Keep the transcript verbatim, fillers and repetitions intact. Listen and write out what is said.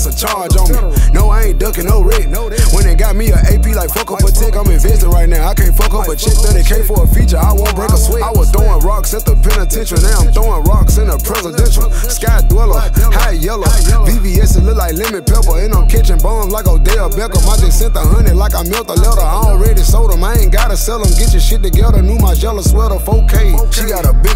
press a charge on me. No, I ain't ducking no rent. When they got me a A P like fuck up a tick, I'm investing right now. I can't fuck up a chick, thirty K for a feature, I won't break a sweat. I was throwing rocks at the penitentiary, now I'm throwing rocks in the presidential. Sky dweller, high yellow, V V S it look like lemon pepper, and I'm catching bombs like Odell Beckham. I just sent a hundred like I mailed a letter, I already sold them, I ain't gotta sell them. Get your shit together, new my yellow sweater, four K. She got a big